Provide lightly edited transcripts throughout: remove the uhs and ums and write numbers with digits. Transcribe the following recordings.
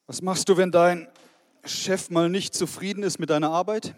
Was machst du, wenn dein Chef mal nicht zufrieden ist mit deiner Arbeit?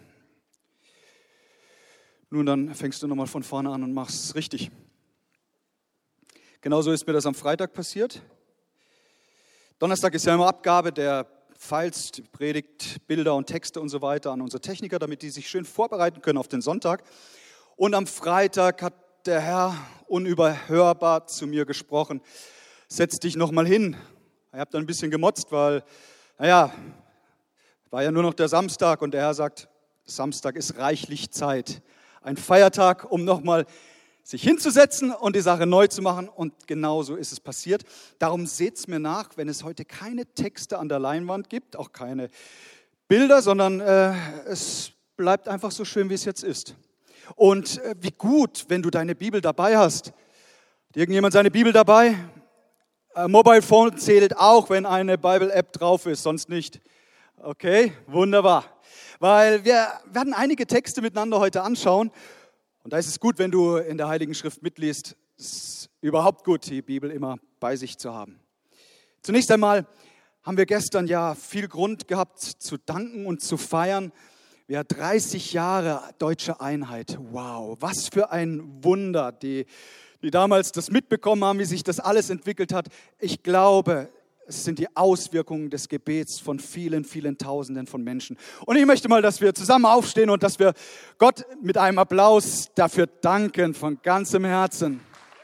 Nun, dann fängst du nochmal von vorne an und machst es richtig. Genauso ist mir das am Freitag passiert. Donnerstag ist ja immer Abgabe der Files, die Predigt, Bilder und Texte und so weiter an unsere Techniker, damit die sich schön vorbereiten können auf den Sonntag. Und am Freitag hat der Herr unüberhörbar zu mir gesprochen. Setz dich nochmal hin. Ich habe dann ein bisschen gemotzt, weil, war ja nur noch der Samstag und der Herr sagt, Samstag ist reichlich Zeit. Ein Feiertag, um nochmal sich hinzusetzen und die Sache neu zu machen. Und genau so ist es passiert. Darum seht's mir nach, wenn es heute keine Texte an der Leinwand gibt, auch keine Bilder, sondern es bleibt einfach so schön, wie es jetzt ist. Und wie gut, wenn du deine Bibel dabei hast. Hat irgendjemand seine Bibel dabei? Mobile Phone zählt auch, wenn eine Bible-App drauf ist, sonst nicht. Okay, wunderbar. Weil wir werden einige Texte miteinander heute anschauen. Und da ist es gut, wenn du in der Heiligen Schrift mitliest. Es ist überhaupt gut, die Bibel immer bei sich zu haben. Zunächst einmal haben wir gestern ja viel Grund gehabt zu danken und zu feiern. Ja, 30 Jahre deutsche Einheit. Wow, was für ein Wunder, die damals das mitbekommen haben, wie sich das alles entwickelt hat. Ich glaube, es sind die Auswirkungen des Gebets von vielen, vielen Tausenden von Menschen. Und ich möchte mal, dass wir zusammen aufstehen und dass wir Gott mit einem Applaus dafür danken, von ganzem Herzen.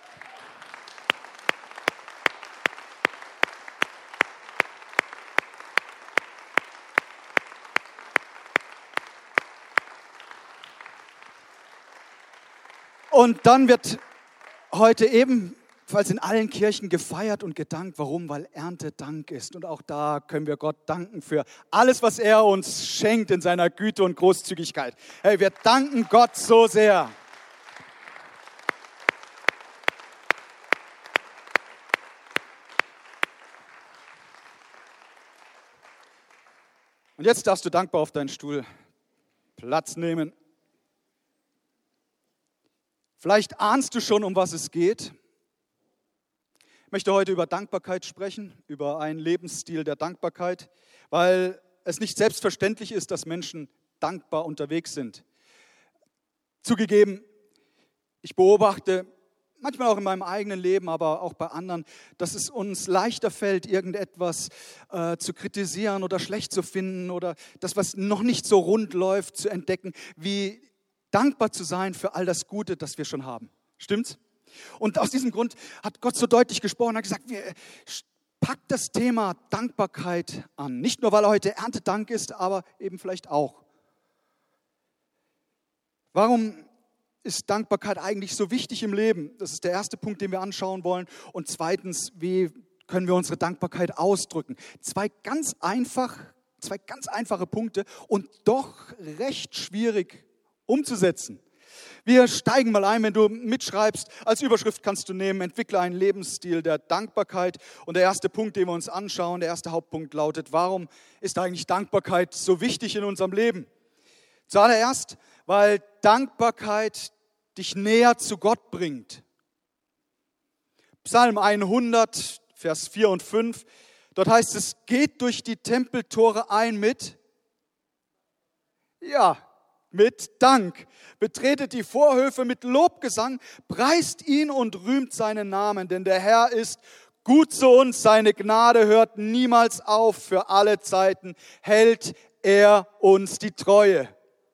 Und dann wird heute ebenfalls in allen Kirchen gefeiert und gedankt. Warum? Weil Erntedank ist. Und auch da können wir Gott danken für alles, was er uns schenkt in seiner Güte und Großzügigkeit. Hey, wir danken Gott so sehr. Und jetzt darfst du dankbar auf deinen Stuhl Platz nehmen. Vielleicht ahnst du schon, um was es geht. Ich möchte heute über Dankbarkeit sprechen, über einen Lebensstil der Dankbarkeit, weil es nicht selbstverständlich ist, dass Menschen dankbar unterwegs sind. Zugegeben, ich beobachte, manchmal auch in meinem eigenen Leben, aber auch bei anderen, dass es uns leichter fällt, irgendetwas zu kritisieren oder schlecht zu finden oder das, was noch nicht so rund läuft, zu entdecken, wie dankbar zu sein für all das Gute, das wir schon haben. Stimmt's? Und aus diesem Grund hat Gott so deutlich gesprochen, hat gesagt, packt das Thema Dankbarkeit an. Nicht nur, weil heute Erntedank ist, aber eben vielleicht auch. Warum ist Dankbarkeit eigentlich so wichtig im Leben? Das ist der erste Punkt, den wir anschauen wollen. Und zweitens, wie können wir unsere Dankbarkeit ausdrücken? Zwei ganz einfache Punkte und doch recht schwierig umzusetzen. Wir steigen mal ein, wenn du mitschreibst. Als Überschrift kannst du nehmen, entwickle einen Lebensstil der Dankbarkeit. Und der erste Punkt, den wir uns anschauen, der erste Hauptpunkt lautet, warum ist eigentlich Dankbarkeit so wichtig in unserem Leben? Zuallererst, weil Dankbarkeit dich näher zu Gott bringt. Psalm 100, Vers 4 und 5, dort heißt es, geht durch die Tempeltore ein mit Dank. Betretet die Vorhöfe mit Lobgesang, preist ihn und rühmt seinen Namen, denn der Herr ist gut zu uns, seine Gnade hört niemals auf, für alle Zeiten hält er uns die Treue.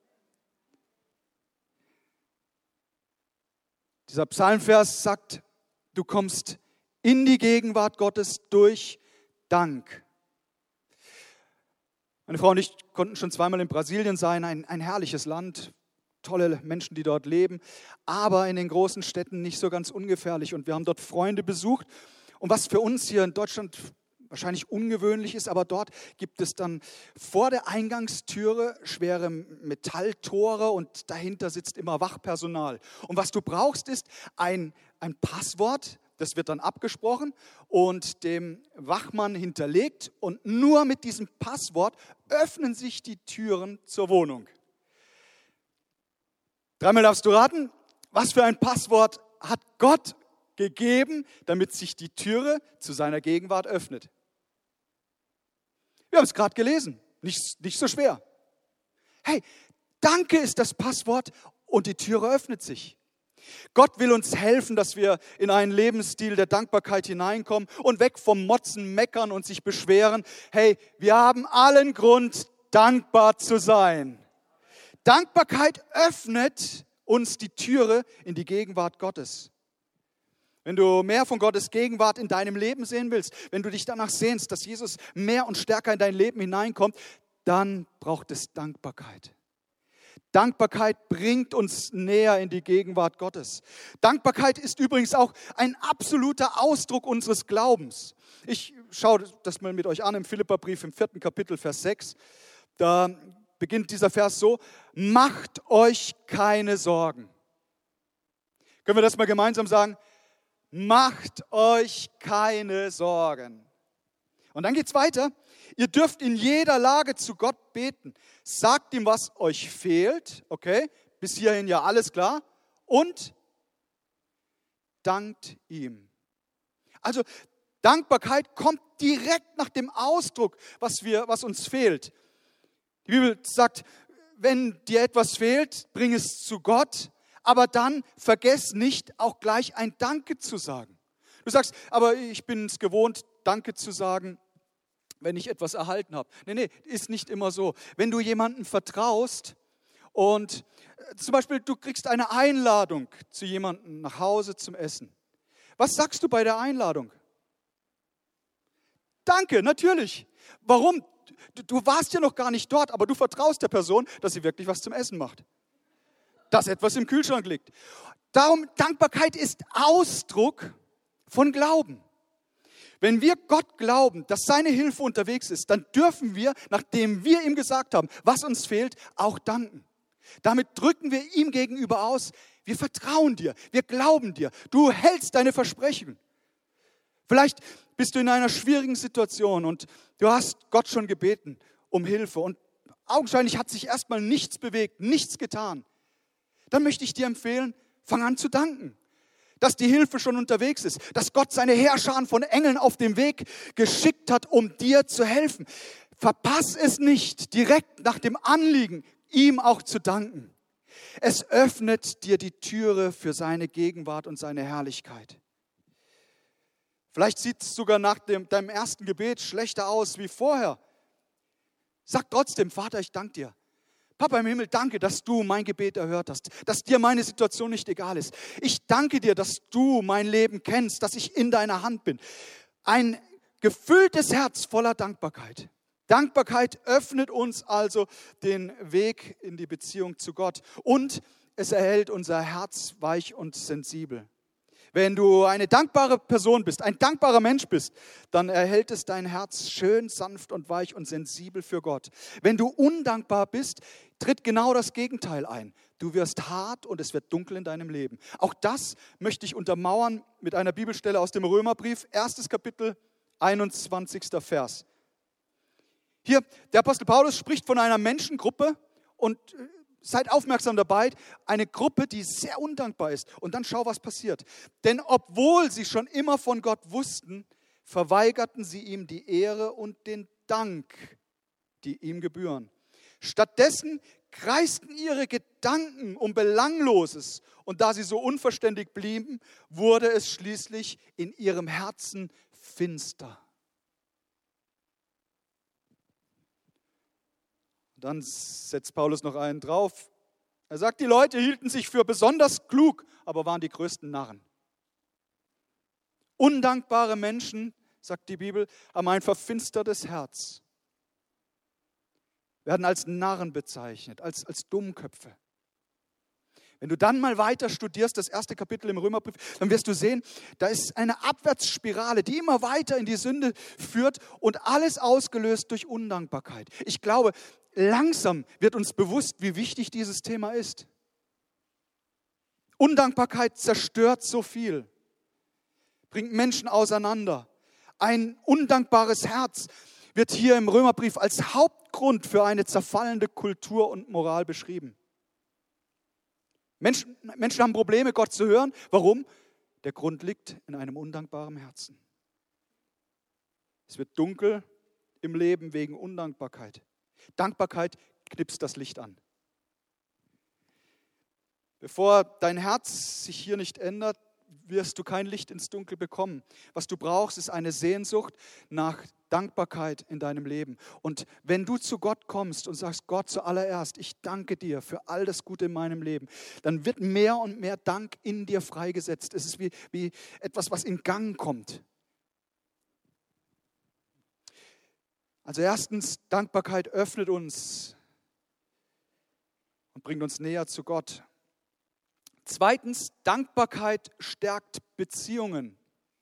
Dieser Psalmvers sagt, du kommst in die Gegenwart Gottes durch Dank. Meine Frau und ich konnten schon zweimal in Brasilien sein, ein herrliches Land, tolle Menschen, die dort leben, aber in den großen Städten nicht so ganz ungefährlich. Und wir haben dort Freunde besucht. Und was für uns hier in Deutschland wahrscheinlich ungewöhnlich ist, aber dort gibt es dann vor der Eingangstüre schwere Metalltore und dahinter sitzt immer Wachpersonal. Und was du brauchst, ist ein Passwort. Das wird dann abgesprochen und dem Wachmann hinterlegt. Und nur mit diesem Passwort öffnen sich die Türen zur Wohnung. Dreimal darfst du raten, was für ein Passwort hat Gott gegeben, damit sich die Türe zu seiner Gegenwart öffnet? Wir haben es gerade gelesen. Nicht so schwer. Hey, Danke ist das Passwort und die Türe öffnet sich. Gott will uns helfen, dass wir in einen Lebensstil der Dankbarkeit hineinkommen und weg vom Motzen, Meckern und sich beschweren. Hey, wir haben allen Grund, dankbar zu sein. Dankbarkeit öffnet uns die Türe in die Gegenwart Gottes. Wenn du mehr von Gottes Gegenwart in deinem Leben sehen willst, wenn du dich danach sehnst, dass Jesus mehr und stärker in dein Leben hineinkommt, dann braucht es Dankbarkeit. Dankbarkeit bringt uns näher in die Gegenwart Gottes. Dankbarkeit ist übrigens auch ein absoluter Ausdruck unseres Glaubens. Ich schaue das mal mit euch an im Philipperbrief im 4. Kapitel, Vers 6. Da beginnt dieser Vers so: Macht euch keine Sorgen. Können wir das mal gemeinsam sagen? Macht euch keine Sorgen. Und dann geht es weiter. Ihr dürft in jeder Lage zu Gott beten. Sagt ihm, was euch fehlt. Okay, bis hierhin ja alles klar. Und dankt ihm. Also Dankbarkeit kommt direkt nach dem Ausdruck, was uns fehlt. Die Bibel sagt, wenn dir etwas fehlt, bring es zu Gott. Aber dann vergiss nicht, auch gleich ein Danke zu sagen. Du sagst, aber ich bin es gewohnt, Danke zu sagen, wenn ich etwas erhalten habe. Nee, ist nicht immer so. Wenn du jemandem vertraust und zum Beispiel du kriegst eine Einladung zu jemandem nach Hause zum Essen. Was sagst du bei der Einladung? Danke, natürlich. Warum? Du warst ja noch gar nicht dort, aber du vertraust der Person, dass sie wirklich was zum Essen macht. Dass etwas im Kühlschrank liegt. Darum, Dankbarkeit ist Ausdruck von Glauben. Wenn wir Gott glauben, dass seine Hilfe unterwegs ist, dann dürfen wir, nachdem wir ihm gesagt haben, was uns fehlt, auch danken. Damit drücken wir ihm gegenüber aus, wir vertrauen dir, wir glauben dir, du hältst deine Versprechen. Vielleicht bist du in einer schwierigen Situation und du hast Gott schon gebeten um Hilfe und augenscheinlich hat sich erstmal nichts bewegt, nichts getan. Dann möchte ich dir empfehlen, fang an zu danken. Dass die Hilfe schon unterwegs ist, dass Gott seine Heerscharen von Engeln auf dem Weg geschickt hat, um dir zu helfen. Verpass es nicht, direkt nach dem Anliegen, ihm auch zu danken. Es öffnet dir die Türe für seine Gegenwart und seine Herrlichkeit. Vielleicht sieht es sogar nach deinem ersten Gebet schlechter aus wie vorher. Sag trotzdem, Vater, ich danke dir. Papa im Himmel, danke, dass du mein Gebet erhört hast, dass dir meine Situation nicht egal ist. Ich danke dir, dass du mein Leben kennst, dass ich in deiner Hand bin. Ein gefülltes Herz voller Dankbarkeit. Dankbarkeit öffnet uns also den Weg in die Beziehung zu Gott und es erhält unser Herz weich und sensibel. Wenn du eine dankbare Person bist, ein dankbarer Mensch bist, dann erhält es dein Herz schön, sanft und weich und sensibel für Gott. Wenn du undankbar bist, tritt genau das Gegenteil ein. Du wirst hart und es wird dunkel in deinem Leben. Auch das möchte ich untermauern mit einer Bibelstelle aus dem Römerbrief, 1. Kapitel, 21. Vers. Hier, der Apostel Paulus spricht von einer Menschengruppe und seid aufmerksam dabei, eine Gruppe, die sehr undankbar ist. Und dann schau, was passiert. Denn obwohl sie schon immer von Gott wussten, verweigerten sie ihm die Ehre und den Dank, die ihm gebühren. Stattdessen kreisten ihre Gedanken um Belangloses. Und da sie so unverständig blieben, wurde es schließlich in ihrem Herzen finster. Dann setzt Paulus noch einen drauf. Er sagt, die Leute hielten sich für besonders klug, aber waren die größten Narren. Undankbare Menschen, sagt die Bibel, haben ein verfinstertes Herz. Werden als Narren bezeichnet, als Dummköpfe. Wenn du dann mal weiter studierst, das 1. Kapitel im Römerbrief, dann wirst du sehen, da ist eine Abwärtsspirale, die immer weiter in die Sünde führt und alles ausgelöst durch Undankbarkeit. Ich glaube, langsam wird uns bewusst, wie wichtig dieses Thema ist. Undankbarkeit zerstört so viel, bringt Menschen auseinander. Ein undankbares Herz wird hier im Römerbrief als Hauptgrund für eine zerfallende Kultur und Moral beschrieben. Menschen haben Probleme, Gott zu hören. Warum? Der Grund liegt in einem undankbaren Herzen. Es wird dunkel im Leben wegen Undankbarkeit. Dankbarkeit knipst das Licht an. Bevor dein Herz sich hier nicht ändert, wirst du kein Licht ins Dunkel bekommen. Was du brauchst, ist eine Sehnsucht nach Dankbarkeit in deinem Leben. Und wenn du zu Gott kommst und sagst, Gott zuallererst, ich danke dir für all das Gute in meinem Leben, dann wird mehr und mehr Dank in dir freigesetzt. Es ist wie etwas, was in Gang kommt. Also erstens, Dankbarkeit öffnet uns und bringt uns näher zu Gott. Zweitens, Dankbarkeit stärkt Beziehungen.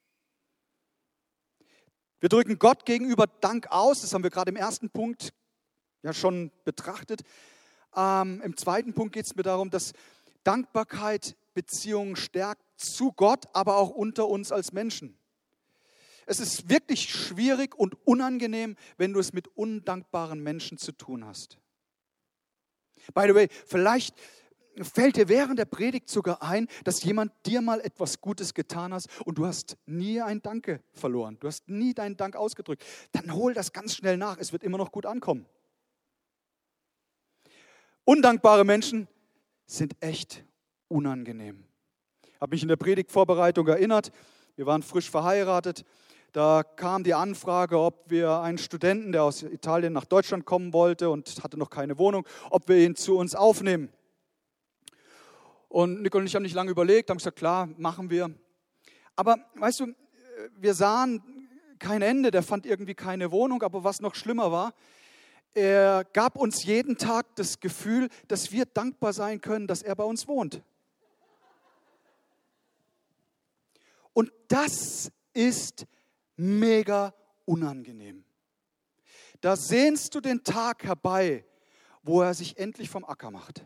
Wir drücken Gott gegenüber Dank aus, das haben wir gerade im ersten Punkt ja schon betrachtet. Im zweiten Punkt geht es mir darum, dass Dankbarkeit Beziehungen stärkt zu Gott, aber auch unter uns als Menschen. Es ist wirklich schwierig und unangenehm, wenn du es mit undankbaren Menschen zu tun hast. By the way, vielleicht fällt dir während der Predigt sogar ein, dass jemand dir mal etwas Gutes getan hat und du hast nie ein Danke verloren. Du hast nie deinen Dank ausgedrückt. Dann hol das ganz schnell nach. Es wird immer noch gut ankommen. Undankbare Menschen sind echt unangenehm. Ich habe mich in der Predigtvorbereitung erinnert. Wir waren frisch verheiratet. Da kam die Anfrage, ob wir einen Studenten, der aus Italien nach Deutschland kommen wollte und hatte noch keine Wohnung, ob wir ihn zu uns aufnehmen. Und Nicole und ich haben nicht lange überlegt, haben gesagt, klar, machen wir. Aber weißt du, wir sahen kein Ende, der fand irgendwie keine Wohnung. Aber was noch schlimmer war, er gab uns jeden Tag das Gefühl, dass wir dankbar sein können, dass er bei uns wohnt. Und das ist mega unangenehm. Da sehnst du den Tag herbei, wo er sich endlich vom Acker macht.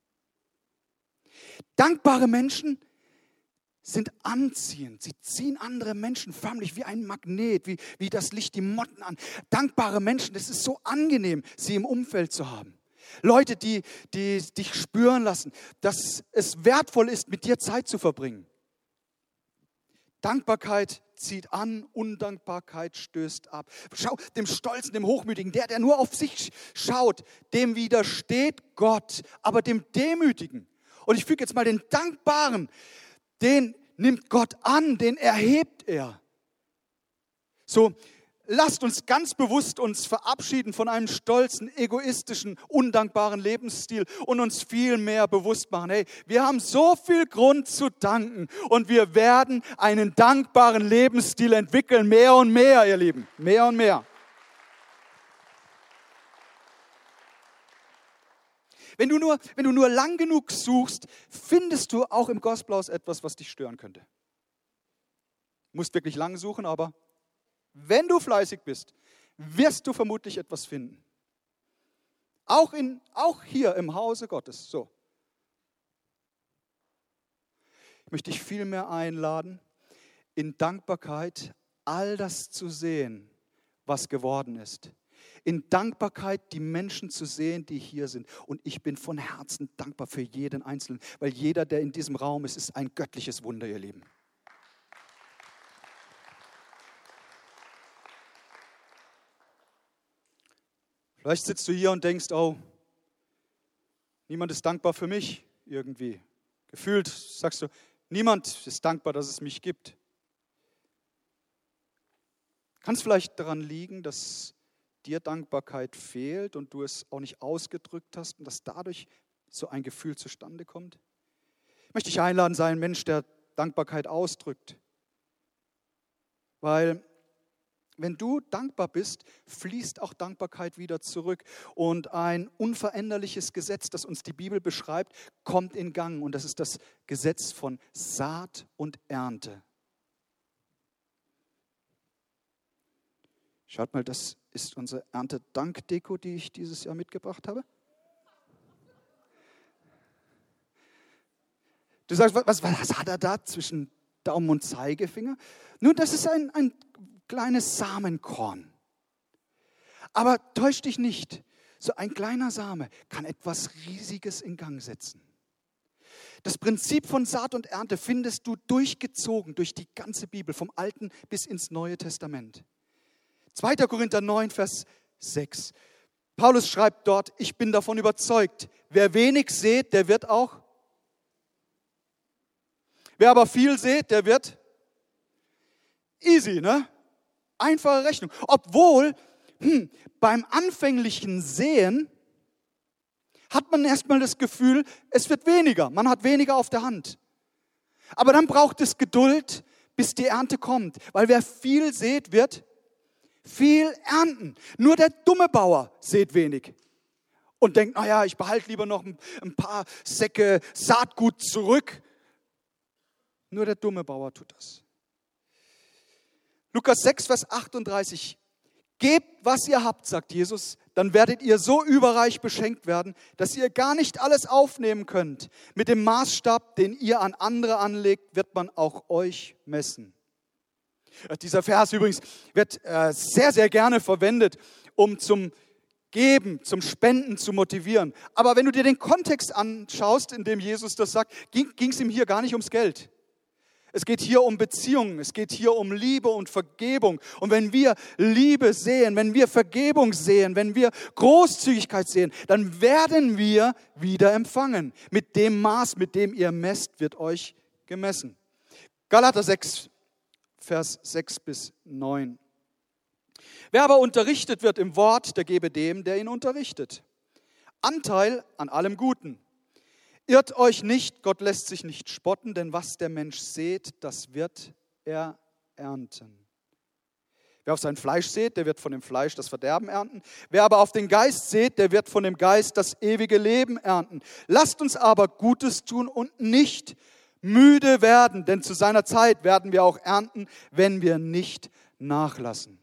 Dankbare Menschen sind anziehend. Sie ziehen andere Menschen förmlich wie ein Magnet, wie das Licht die Motten an. Dankbare Menschen, es ist so angenehm, sie im Umfeld zu haben. Leute, die dich spüren lassen, dass es wertvoll ist, mit dir Zeit zu verbringen. Dankbarkeit zieht an, Undankbarkeit stößt ab. Schau, dem Stolzen, dem Hochmütigen, der nur auf sich schaut, dem widersteht Gott, aber dem Demütigen. Und ich füge jetzt mal den Dankbaren, den nimmt Gott an, den erhebt er. So, lasst uns ganz bewusst uns verabschieden von einem stolzen, egoistischen, undankbaren Lebensstil und uns viel mehr bewusst machen, hey, wir haben so viel Grund zu danken und wir werden einen dankbaren Lebensstil entwickeln, mehr und mehr, ihr Lieben, mehr und mehr. Wenn du nur lang genug suchst, findest du auch im Gospelhaus etwas, was dich stören könnte. Du musst wirklich lang suchen, aber wenn du fleißig bist, wirst du vermutlich etwas finden. Auch hier im Hause Gottes. So. Ich möchte dich vielmehr einladen, in Dankbarkeit all das zu sehen, was geworden ist. In Dankbarkeit die Menschen zu sehen, die hier sind. Und ich bin von Herzen dankbar für jeden Einzelnen, weil jeder, der in diesem Raum ist, ist ein göttliches Wunder, ihr Lieben. Vielleicht sitzt du hier und denkst, oh, niemand ist dankbar für mich irgendwie. Gefühlt sagst du, niemand ist dankbar, dass es mich gibt. Kann es vielleicht daran liegen, dass dir Dankbarkeit fehlt und du es auch nicht ausgedrückt hast und dass dadurch so ein Gefühl zustande kommt? Ich möchte dich einladen, sei ein Mensch, der Dankbarkeit ausdrückt. Weil wenn du dankbar bist, fließt auch Dankbarkeit wieder zurück. Und ein unveränderliches Gesetz, das uns die Bibel beschreibt, kommt in Gang. Und das ist das Gesetz von Saat und Ernte. Schaut mal, das ist unsere Erntedankdeko, die ich dieses Jahr mitgebracht habe. Du sagst, was hat er da zwischen Daumen und Zeigefinger? Nun, das ist ein kleines Samenkorn. Aber täusch dich nicht, so ein kleiner Same kann etwas Riesiges in Gang setzen. Das Prinzip von Saat und Ernte findest du durchgezogen durch die ganze Bibel, vom Alten bis ins Neue Testament. 2. Korinther 9, Vers 6. Paulus schreibt dort, ich bin davon überzeugt, wer wenig sät, der wird auch. Wer aber viel sät, der wird easy, ne? Einfache Rechnung. Obwohl, beim anfänglichen Säen hat man erstmal das Gefühl, es wird weniger. Man hat weniger auf der Hand. Aber dann braucht es Geduld, bis die Ernte kommt. Weil wer viel sät, wird viel ernten. Nur der dumme Bauer sät wenig. Und denkt, naja, ich behalte lieber noch ein paar Säcke Saatgut zurück. Nur der dumme Bauer tut das. Lukas 6, Vers 38. Gebt, was ihr habt, sagt Jesus, dann werdet ihr so überreich beschenkt werden, dass ihr gar nicht alles aufnehmen könnt. Mit dem Maßstab, den ihr an andere anlegt, wird man auch euch messen. Dieser Vers übrigens wird sehr, sehr gerne verwendet, um zum Geben, zum Spenden zu motivieren. Aber wenn du dir den Kontext anschaust, in dem Jesus das sagt, ging es ihm hier gar nicht ums Geld. Es geht hier um Beziehungen, es geht hier um Liebe und Vergebung. Und wenn wir Liebe sehen, wenn wir Vergebung sehen, wenn wir Großzügigkeit sehen, dann werden wir wieder empfangen. Mit dem Maß, mit dem ihr messt, wird euch gemessen. Galater 6, Vers 6 bis 9. Wer aber unterrichtet wird im Wort, der gebe dem, der ihn unterrichtet. Anteil an allem Guten. Irrt euch nicht, Gott lässt sich nicht spotten, denn was der Mensch sät, das wird er ernten. Wer auf sein Fleisch sät, der wird von dem Fleisch das Verderben ernten. Wer aber auf den Geist sät, der wird von dem Geist das ewige Leben ernten. Lasst uns aber Gutes tun und nicht müde werden, denn zu seiner Zeit werden wir auch ernten, wenn wir nicht nachlassen.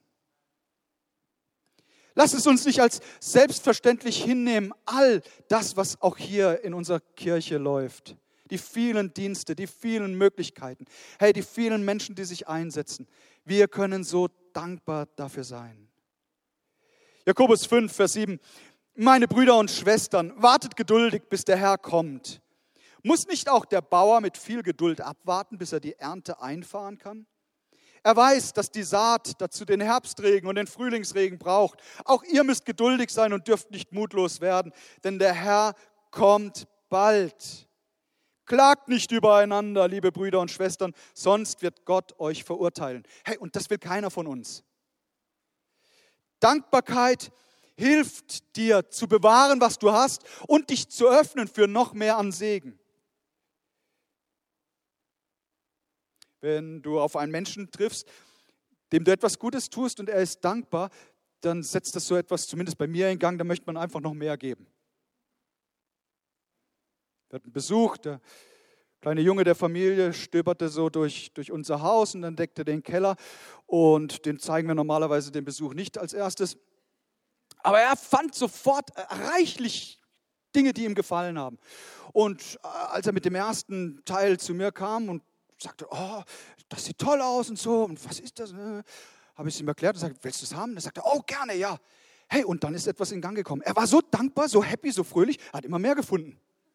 Lass es uns nicht als selbstverständlich hinnehmen, all das, was auch hier in unserer Kirche läuft. Die vielen Dienste, die vielen Möglichkeiten, hey, die vielen Menschen, die sich einsetzen. Wir können so dankbar dafür sein. Jakobus 5, Vers 7. Meine Brüder und Schwestern, wartet geduldig, bis der Herr kommt. Muss nicht auch der Bauer mit viel Geduld abwarten, bis er die Ernte einfahren kann? Er weiß, dass die Saat dazu den Herbstregen und den Frühlingsregen braucht. Auch ihr müsst geduldig sein und dürft nicht mutlos werden, denn der Herr kommt bald. Klagt nicht übereinander, liebe Brüder und Schwestern, sonst wird Gott euch verurteilen. Hey, und das will keiner von uns. Dankbarkeit hilft dir zu bewahren, was du hast und dich zu öffnen für noch mehr an Segen. Wenn du auf einen Menschen triffst, dem du etwas Gutes tust und er ist dankbar, dann setzt das so etwas, zumindest bei mir in Gang, da möchte man einfach noch mehr geben. Wir hatten Besuch, der kleine Junge der Familie stöberte so durch unser Haus und entdeckte den Keller und den zeigen wir normalerweise den Besuch nicht als erstes. Aber er fand sofort reichlich Dinge, die ihm gefallen haben. Und als er mit dem ersten Teil zu mir kam und sagte, oh, das sieht toll aus und so, und was ist das? Habe ich es ihm erklärt und sagte, willst du es haben? Er sagte, oh, gerne, ja. Hey, und dann ist etwas in Gang gekommen. Er war so dankbar, so happy, so fröhlich, hat immer mehr gefunden.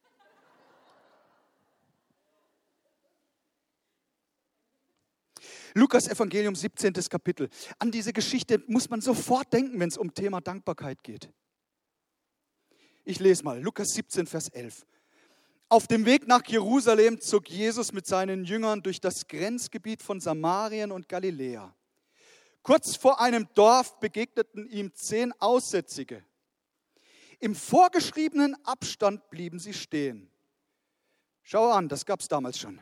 Lukas Evangelium, 17. Kapitel. An diese Geschichte muss man sofort denken, wenn es um Thema Dankbarkeit geht. Ich lese mal, Lukas 17, Vers 11. Auf dem Weg nach Jerusalem zog Jesus mit seinen Jüngern durch das Grenzgebiet von Samarien und Galiläa. Kurz vor einem Dorf begegneten ihm 10 Aussätzige. Im vorgeschriebenen Abstand blieben sie stehen. Schau an, das gab es damals schon.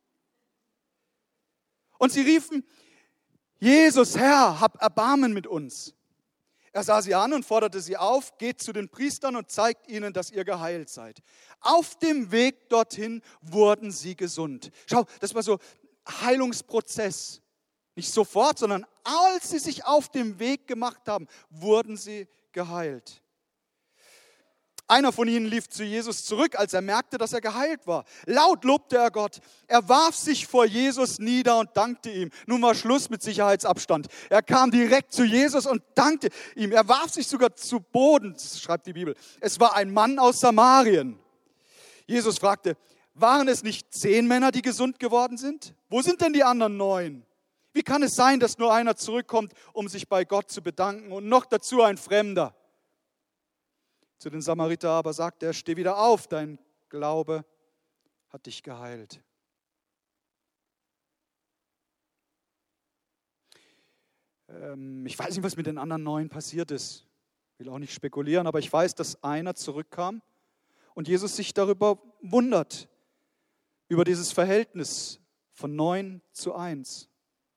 Und sie riefen, Jesus, Herr, hab Erbarmen mit uns. Er sah sie an und forderte sie auf, geht zu den Priestern und zeigt ihnen, dass ihr geheilt seid. Auf dem Weg dorthin wurden sie gesund. Schau, das war so ein Heilungsprozess. Nicht sofort, sondern als sie sich auf dem Weg gemacht haben, wurden sie geheilt. Einer von ihnen lief zu Jesus zurück, als er merkte, dass er geheilt war. Laut lobte er Gott. Er warf sich vor Jesus nieder und dankte ihm. Nun war Schluss mit Sicherheitsabstand. Er kam direkt zu Jesus und dankte ihm. Er warf sich sogar zu Boden, das schreibt die Bibel. Es war ein Mann aus Samarien. Jesus fragte, waren es nicht 10 Männer, die gesund geworden sind? Wo sind denn die anderen 9? Wie kann es sein, dass nur einer zurückkommt, um sich bei Gott zu bedanken und noch dazu ein Fremder? Zu den Samariter aber sagt er, steh wieder auf, dein Glaube hat dich geheilt. Ich weiß nicht, was mit den anderen 9 passiert ist. Ich will auch nicht spekulieren, aber ich weiß, dass einer zurückkam und Jesus sich darüber wundert, über dieses Verhältnis von 9:1.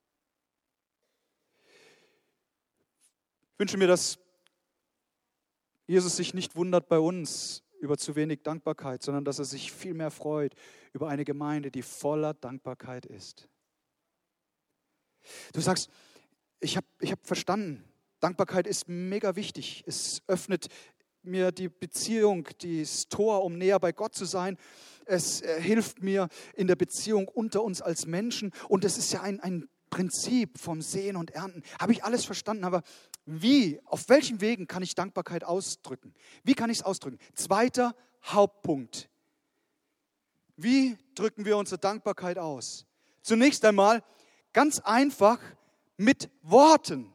Ich wünsche mir, dass Jesus sich nicht wundert bei uns über zu wenig Dankbarkeit, sondern dass er sich viel mehr freut über eine Gemeinde, die voller Dankbarkeit ist. Du sagst, ich hab verstanden, Dankbarkeit ist mega wichtig. Es öffnet mir die Beziehung, das Tor, um näher bei Gott zu sein. Es hilft mir in der Beziehung unter uns als Menschen. Und es ist ja ein Prinzip vom Sehen und Ernten. Habe ich alles verstanden, aber wie, auf welchen Wegen kann ich Dankbarkeit ausdrücken? Wie kann ich es ausdrücken? 2. Hauptpunkt. Wie drücken wir unsere Dankbarkeit aus? Zunächst einmal ganz einfach mit Worten.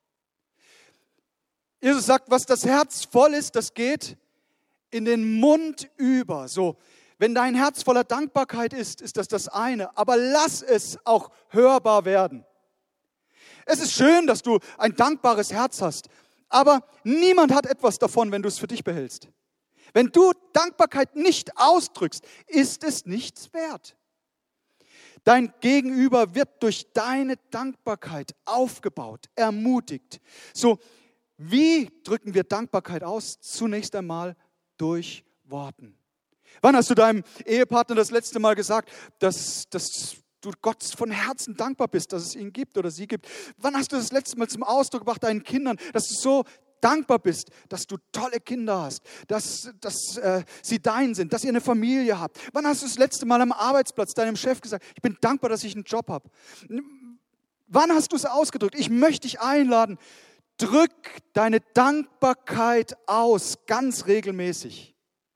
Jesus sagt, was das Herz voll ist, das geht in den Mund über. So, wenn dein Herz voller Dankbarkeit ist, ist das eine. Aber lass es auch hörbar werden. Es ist schön, dass du ein dankbares Herz hast. Aber niemand hat etwas davon, wenn du es für dich behältst. Wenn du Dankbarkeit nicht ausdrückst, ist es nichts wert. Dein Gegenüber wird durch deine Dankbarkeit aufgebaut, ermutigt. So, wie drücken wir Dankbarkeit aus? Zunächst einmal durch Worten. Wann hast du deinem Ehepartner das letzte Mal gesagt, dass du Gott von Herzen dankbar bist, dass es ihn gibt oder sie gibt? Wann hast du das letzte Mal zum Ausdruck gebracht deinen Kindern, dass du so dankbar bist, dass du tolle Kinder hast, dass sie dein sind, dass ihr eine Familie habt? Wann hast du das letzte Mal am Arbeitsplatz deinem Chef gesagt, ich bin dankbar, dass ich einen Job habe? Wann hast du es ausgedrückt? Ich möchte dich einladen, drück deine Dankbarkeit aus, ganz regelmäßig.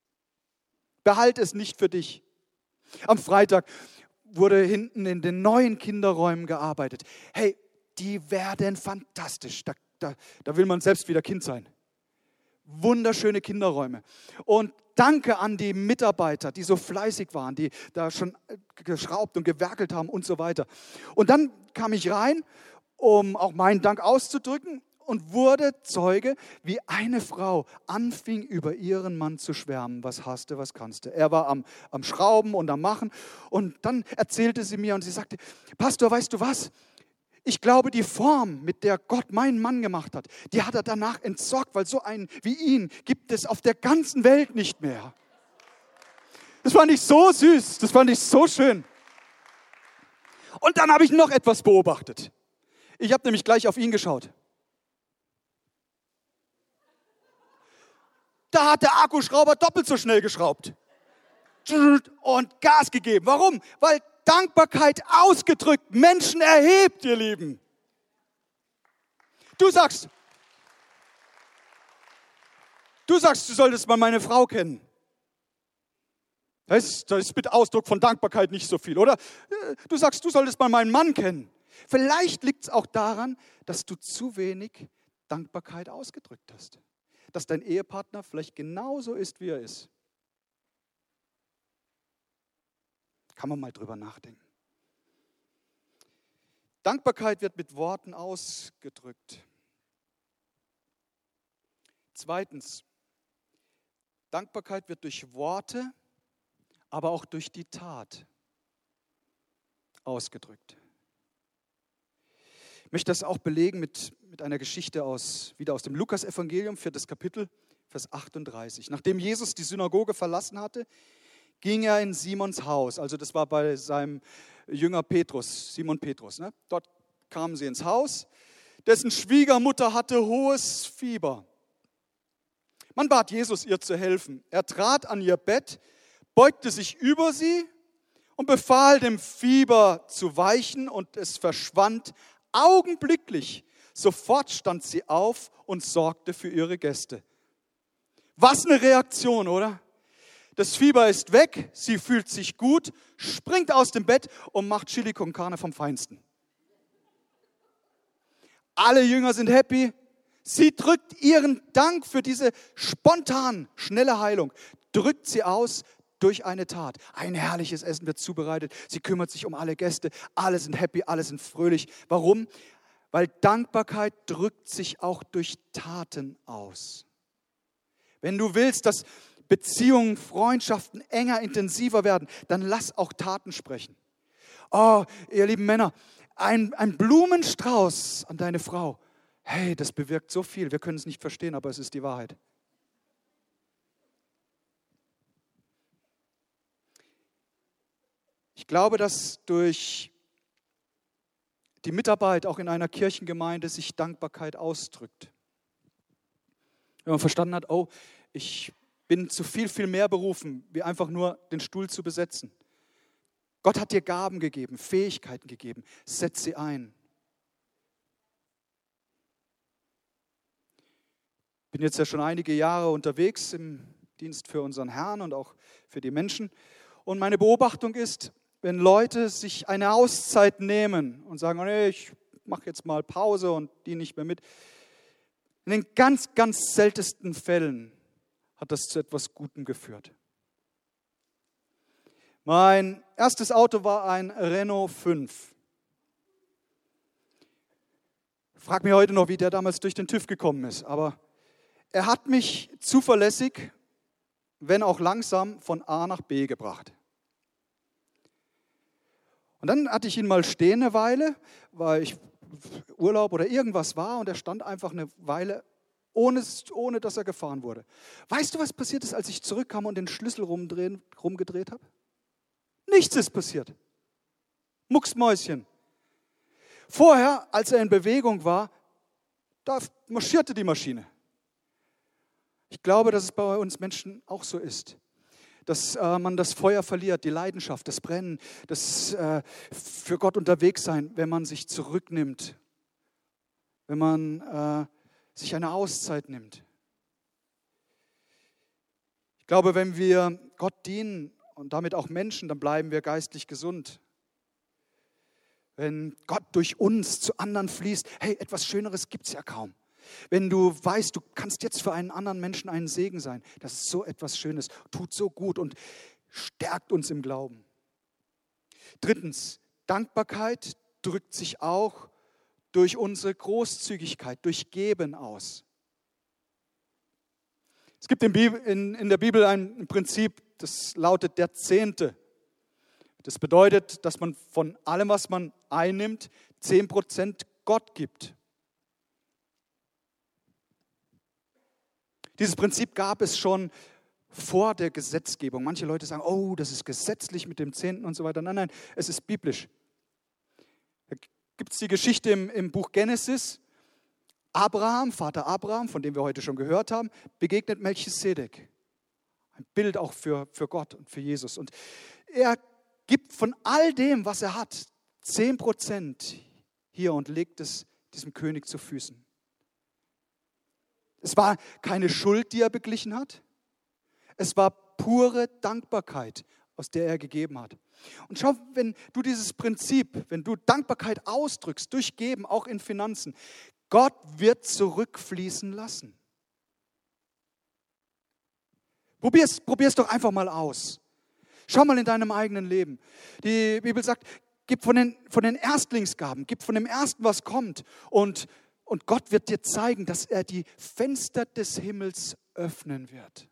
Behalte es nicht für dich. Am Freitag wurde hinten in den neuen Kinderräumen gearbeitet. Hey, die werden fantastisch. Da will man selbst wieder Kind sein. Wunderschöne Kinderräume. Und danke an die Mitarbeiter, die so fleißig waren, die da schon geschraubt und gewerkelt haben und so weiter. Und dann kam ich rein, um auch meinen Dank auszudrücken und wurde Zeuge, wie eine Frau anfing, über ihren Mann zu schwärmen. Was hast du, was kannst du? Er war am Schrauben und am Machen. Und dann erzählte sie mir und sie sagte, Pastor, weißt du was? Ich glaube, die Form, mit der Gott meinen Mann gemacht hat, die hat er danach entsorgt, weil so einen wie ihn gibt es auf der ganzen Welt nicht mehr. Das fand ich so süß, das fand ich so schön. Und dann habe ich noch etwas beobachtet. Ich habe nämlich gleich auf ihn geschaut. Da hat der Akkuschrauber doppelt so schnell geschraubt und Gas gegeben. Warum? Weil Dankbarkeit ausgedrückt Menschen erhebt, ihr Lieben. Du sagst, du solltest mal meine Frau kennen. Das ist mit Ausdruck von Dankbarkeit nicht so viel, oder? Du sagst, du solltest mal meinen Mann kennen. Vielleicht liegt es auch daran, dass du zu wenig Dankbarkeit ausgedrückt hast. Dass dein Ehepartner vielleicht genauso ist, wie er ist. Kann man mal drüber nachdenken. Dankbarkeit wird mit Worten ausgedrückt. 2. Dankbarkeit wird durch Worte, aber auch durch die Tat ausgedrückt. Ich möchte das auch belegen mit einer Geschichte wieder aus dem Lukas-Evangelium, 4. Kapitel, Vers 38. Nachdem Jesus die Synagoge verlassen hatte, ging er in Simons Haus. Also das war bei seinem Jünger Petrus, Simon Petrus. Ne? Dort kamen sie ins Haus. Dessen Schwiegermutter hatte hohes Fieber. Man bat Jesus, ihr zu helfen. Er trat an ihr Bett, beugte sich über sie und befahl dem Fieber zu weichen und es verschwand augenblicklich. Sofort stand sie auf und sorgte für ihre Gäste. Was eine Reaktion, oder? Das Fieber ist weg, sie fühlt sich gut, springt aus dem Bett und macht Chili con Carne vom Feinsten. Alle Jünger sind happy. Sie drückt ihren Dank für diese spontan schnelle Heilung, drückt sie aus durch eine Tat. Ein herrliches Essen wird zubereitet. Sie kümmert sich um alle Gäste. Alle sind happy, alle sind fröhlich. Warum? Weil Dankbarkeit drückt sich auch durch Taten aus. Wenn du willst, dass Beziehungen, Freundschaften enger, intensiver werden, dann lass auch Taten sprechen. Oh, ihr lieben Männer, ein Blumenstrauß an deine Frau. Hey, das bewirkt so viel. Wir können es nicht verstehen, aber es ist die Wahrheit. Ich glaube, dass durch die Mitarbeit auch in einer Kirchengemeinde sich Dankbarkeit ausdrückt. Wenn man verstanden hat, oh, ich bin zu viel mehr berufen, wie einfach nur den Stuhl zu besetzen. Gott hat dir Gaben gegeben, Fähigkeiten gegeben. Setz sie ein. Ich bin jetzt ja schon einige Jahre unterwegs im Dienst für unseren Herrn und auch für die Menschen. Und meine Beobachtung ist, wenn Leute sich eine Auszeit nehmen und sagen, oh nee, ich mache jetzt mal Pause und die nicht mehr mit. In den ganz, ganz seltensten Fällen hat das zu etwas Gutem geführt. Mein erstes Auto war ein Renault 5. Ich frage mich heute noch, wie der damals durch den TÜV gekommen ist. Aber er hat mich zuverlässig, wenn auch langsam, von A nach B gebracht. Und dann hatte ich ihn mal stehen eine Weile, weil ich Urlaub oder irgendwas war und er stand einfach eine Weile, ohne dass er gefahren wurde. Weißt du, was passiert ist, als ich zurückkam und den Schlüssel rumgedreht habe? Nichts ist passiert. Mucksmäuschen. Vorher, als er in Bewegung war, da marschierte die Maschine. Ich glaube, dass es bei uns Menschen auch so ist. Dass man das Feuer verliert, die Leidenschaft, das Brennen, das für Gott unterwegs sein, wenn man sich zurücknimmt, wenn man sich eine Auszeit nimmt. Ich glaube, wenn wir Gott dienen und damit auch Menschen, dann bleiben wir geistlich gesund. Wenn Gott durch uns zu anderen fließt, hey, etwas Schöneres gibt es ja kaum. Wenn du weißt, du kannst jetzt für einen anderen Menschen ein Segen sein, das ist so etwas Schönes, tut so gut und stärkt uns im Glauben. Drittens, Dankbarkeit drückt sich auch durch unsere Großzügigkeit, durch Geben aus. Es gibt in der Bibel ein Prinzip, das lautet der Zehnte. Das bedeutet, dass man von allem, was man einnimmt, 10% Gott gibt. Dieses Prinzip gab es schon vor der Gesetzgebung. Manche Leute sagen, oh, das ist gesetzlich mit dem Zehnten und so weiter. Nein, nein, es ist biblisch. Da gibt es die Geschichte im Buch Genesis. Abraham, Vater Abraham, von dem wir heute schon gehört haben, begegnet Melchisedek. Ein Bild auch für Gott und für Jesus. Und er gibt von all dem, was er hat, 10% hier und legt es diesem König zu Füßen. Es war keine Schuld, die er beglichen hat. Es war pure Dankbarkeit, aus der er gegeben hat. Und schau, wenn du dieses Prinzip, wenn du Dankbarkeit ausdrückst, durch Geben, auch in Finanzen, Gott wird zurückfließen lassen. Probier's doch einfach mal aus. Schau mal in deinem eigenen Leben. Die Bibel sagt, gib von den Erstlingsgaben, gib von dem Ersten, was kommt. Und Gott wird dir zeigen, dass er die Fenster des Himmels öffnen wird.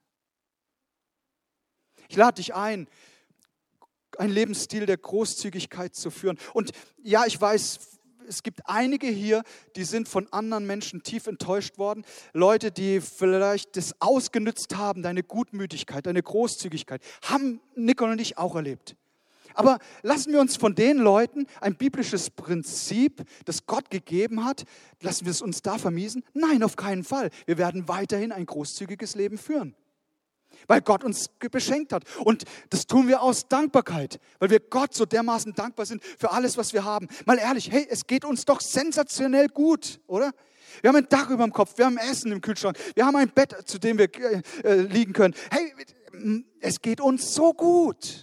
Ich lade dich ein, einen Lebensstil der Großzügigkeit zu führen. Und ja, ich weiß, es gibt einige hier, die sind von anderen Menschen tief enttäuscht worden. Leute, die vielleicht das ausgenützt haben, deine Gutmütigkeit, deine Großzügigkeit, haben Nicole und ich auch erlebt. Aber lassen wir uns von den Leuten ein biblisches Prinzip, das Gott gegeben hat, lassen wir es uns da vermiesen? Nein, auf keinen Fall. Wir werden weiterhin ein großzügiges Leben führen, weil Gott uns beschenkt hat. Und das tun wir aus Dankbarkeit, weil wir Gott so dermaßen dankbar sind für alles, was wir haben. Mal ehrlich, hey, es geht uns doch sensationell gut, oder? Wir haben ein Dach über dem Kopf, wir haben Essen im Kühlschrank, wir haben ein Bett, zu dem wir liegen können. Hey, es geht uns so gut.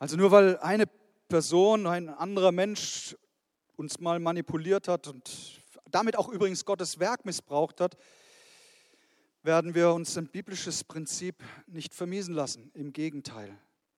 Also nur weil eine Person, ein anderer Mensch uns mal manipuliert hat und damit auch übrigens Gottes Werk missbraucht hat, werden wir uns ein biblisches Prinzip nicht vermiesen lassen. Im Gegenteil.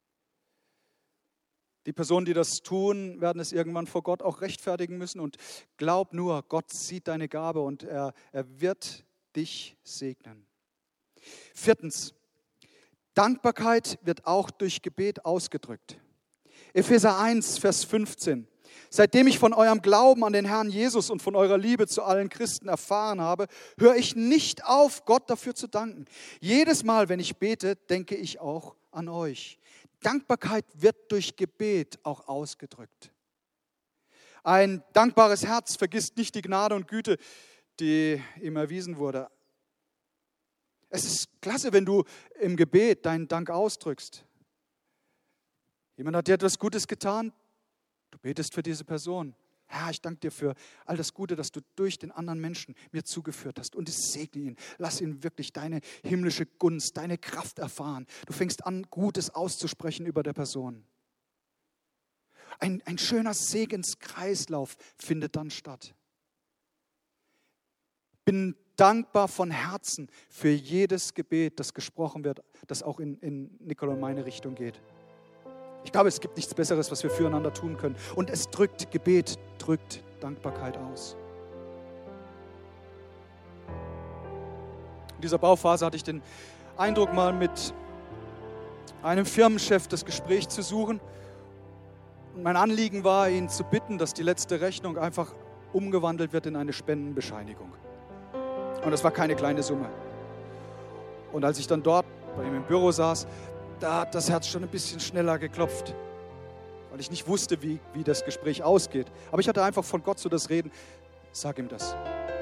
Die Personen, die das tun, werden es irgendwann vor Gott auch rechtfertigen müssen. Und glaub nur, Gott sieht deine Gabe und er wird dich segnen. 4. Dankbarkeit wird auch durch Gebet ausgedrückt. Epheser 1, Vers 15. Seitdem ich von eurem Glauben an den Herrn Jesus und von eurer Liebe zu allen Christen erfahren habe, höre ich nicht auf, Gott dafür zu danken. Jedes Mal, wenn ich bete, denke ich auch an euch. Dankbarkeit wird durch Gebet auch ausgedrückt. Ein dankbares Herz vergisst nicht die Gnade und Güte, die ihm erwiesen wurde. Es ist klasse, wenn du im Gebet deinen Dank ausdrückst. Jemand hat dir etwas Gutes getan, du betest für diese Person. Herr, ich danke dir für all das Gute, das du durch den anderen Menschen mir zugeführt hast. Und ich segne ihn. Lass ihn wirklich deine himmlische Gunst, deine Kraft erfahren. Du fängst an, Gutes auszusprechen über der Person. Ein schöner Segenskreislauf findet dann statt. Bin dankbar von Herzen für jedes Gebet, das gesprochen wird, das auch in Nicole und meine Richtung geht. Ich glaube, es gibt nichts Besseres, was wir füreinander tun können. Und Gebet drückt Dankbarkeit aus. In dieser Bauphase hatte ich den Eindruck, mal mit einem Firmenchef das Gespräch zu suchen. Und mein Anliegen war, ihn zu bitten, dass die letzte Rechnung einfach umgewandelt wird in eine Spendenbescheinigung. Und das war keine kleine Summe. Und als ich dann dort bei ihm im Büro saß, da hat das Herz schon ein bisschen schneller geklopft, weil ich nicht wusste, wie das Gespräch ausgeht. Aber ich hatte einfach von Gott so das Reden, sag ihm das.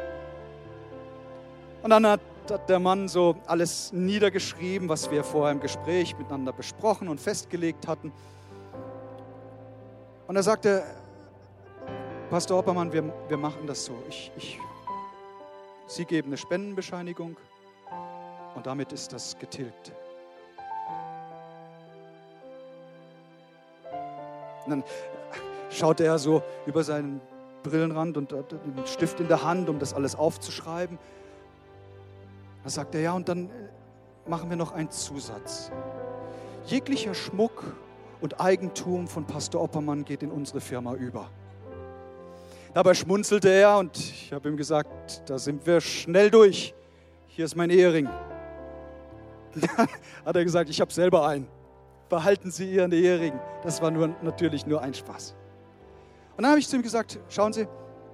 Und dann hat der Mann so alles niedergeschrieben, was wir vorher im Gespräch miteinander besprochen und festgelegt hatten. Und er sagte, Pastor Oppermann, wir machen das so. Sie geben eine Spendenbescheinigung und damit ist das getilgt. Und dann schaute er so über seinen Brillenrand und hat einen Stift in der Hand, um das alles aufzuschreiben. Da sagt er, ja, und dann machen wir noch einen Zusatz. Jeglicher Schmuck und Eigentum von Pastor Oppermann geht in unsere Firma über. Dabei schmunzelte er und ich habe ihm gesagt, da sind wir schnell durch. Hier ist mein Ehering. Dann hat er gesagt, ich habe selber einen. Behalten Sie Ihren Ehering. Das war natürlich nur ein Spaß. Und dann habe ich zu ihm gesagt, schauen Sie,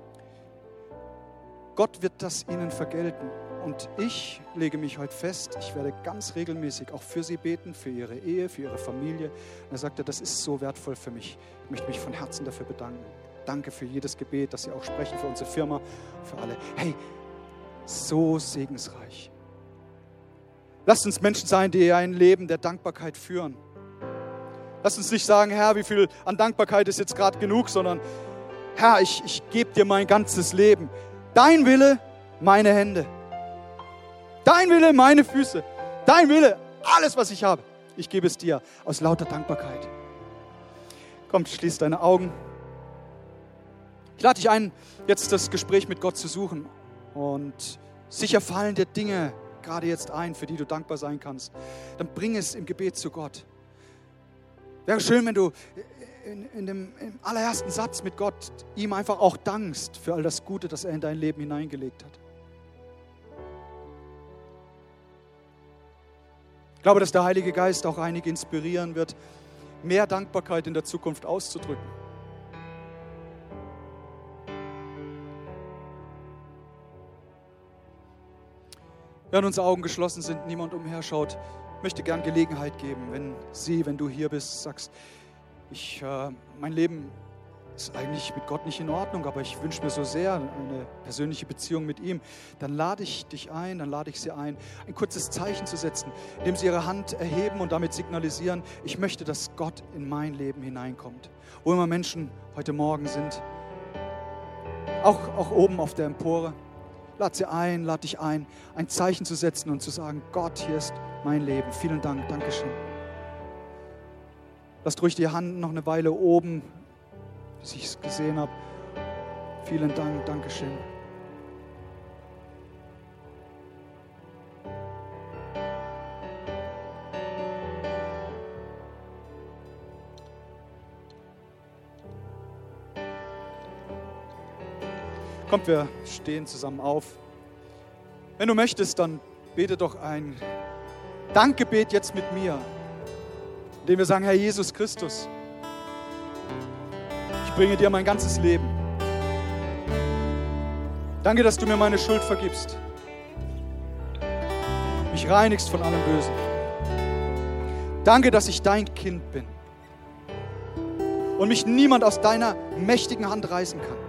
Gott wird das Ihnen vergelten. Und ich lege mich heute fest, ich werde ganz regelmäßig auch für Sie beten, für Ihre Ehe, für Ihre Familie. Und er sagte, das ist so wertvoll für mich. Ich möchte mich von Herzen dafür bedanken. Danke für jedes Gebet, das Sie auch sprechen, für unsere Firma, für alle. Hey, so segensreich. Lasst uns Menschen sein, die ein Leben der Dankbarkeit führen. Lasst uns nicht sagen, Herr, wie viel an Dankbarkeit ist jetzt gerade genug, sondern Herr, ich gebe dir mein ganzes Leben. Dein Wille, meine Hände. Dein Wille, meine Füße. Dein Wille, alles, was ich habe. Ich gebe es dir aus lauter Dankbarkeit. Komm, schließ deine Augen. Ich lade dich ein, jetzt das Gespräch mit Gott zu suchen. Und sicher fallen dir Dinge gerade jetzt ein, für die du dankbar sein kannst. Dann bring es im Gebet zu Gott. Wäre schön, wenn du im allerersten Satz mit Gott ihm einfach auch dankst für all das Gute, das er in dein Leben hineingelegt hat. Ich glaube, dass der Heilige Geist auch einige inspirieren wird, mehr Dankbarkeit in der Zukunft auszudrücken. Während unsere Augen geschlossen sind, niemand umherschaut, möchte gern Gelegenheit geben, wenn du hier bist, sagst, mein Leben ist eigentlich mit Gott nicht in Ordnung, aber ich wünsche mir so sehr eine persönliche Beziehung mit ihm, dann lade ich sie ein, ein kurzes Zeichen zu setzen, indem sie ihre Hand erheben und damit signalisieren, ich möchte, dass Gott in mein Leben hineinkommt. Wo immer Menschen heute Morgen sind, auch oben auf der Empore, lad dich ein Zeichen zu setzen und zu sagen, Gott, hier ist mein Leben. Vielen Dank, Dankeschön. Lasst ruhig die Hand noch eine Weile oben, bis ich es gesehen habe. Vielen Dank, Dankeschön. Kommt, wir stehen zusammen auf. Wenn du möchtest, dann bete doch ein Dankgebet jetzt mit mir, indem wir sagen, Herr Jesus Christus, ich bringe dir mein ganzes Leben. Danke, dass du mir meine Schuld vergibst, mich reinigst von allem Bösen. Danke, dass ich dein Kind bin und mich niemand aus deiner mächtigen Hand reißen kann.